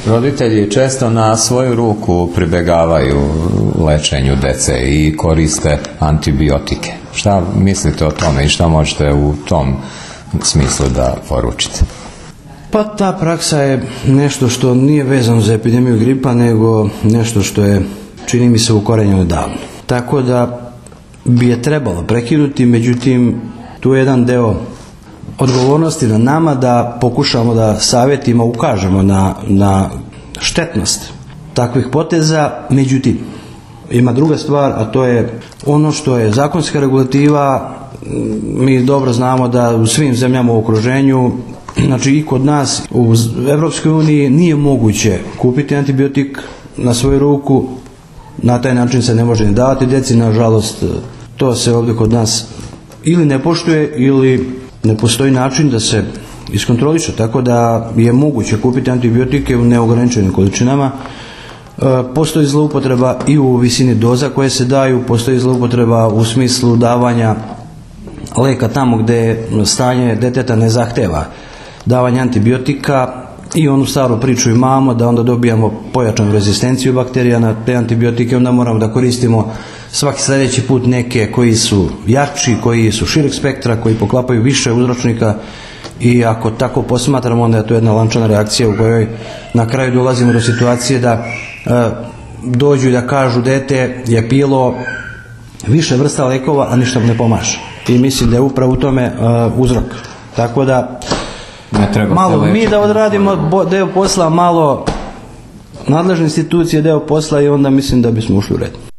Roditelji često na svoju ruku pribegavaju lečenju dece i koriste antibiotike. Šta mislite o tome i šta možete u tom smislu da poručite? Pa ta praksa je nešto što nije vezano za epidemiju gripa, nego nešto što je, čini mi se, ukorenjeno davno. Tako da bi je trebalo prekinuti, međutim tu je jedan deo odgovornosti na nama da pokušamo da savjetima ukažemo na štetnost takvih poteza. Međutim, ima druga stvar, a to je ono što je zakonska regulativa. Mi dobro znamo da u svim zemljama u okruženju, znači i kod nas u Europskoj uniji, nije moguće kupiti antibiotik na svoju ruku. Na taj način se ne može ni davati djeci, nažalost to se ovdje kod nas ili ne poštuje ili ne postoji način da se iskontroliše, tako da je moguće kupiti antibiotike u neograničenim količinama. Postoji zloupotreba i u visini doza koje se daju, postoji zloupotreba u smislu davanja leka tamo gdje stanje djeteta ne zahteva davanje antibiotika, i onu staru priču imamo da onda dobijamo pojačanu rezistenciju bakterija na te antibiotike, onda moramo da koristimo svaki sljedeći put neke koji su jači, koji su šireg spektra, koji poklapaju više uzročnika, i ako tako posmatramo onda je to jedna lančana reakcija u kojoj na kraju dolazimo do situacije da dođu i da kažu dete je pilo više vrsta lekova, a ništa mu ne pomaže. I mislim da je upravo u tome uzrok. Tako da malo mi da odradimo deo posla, malo nadležne institucije deo posla, i onda mislim da bismo ušli u red.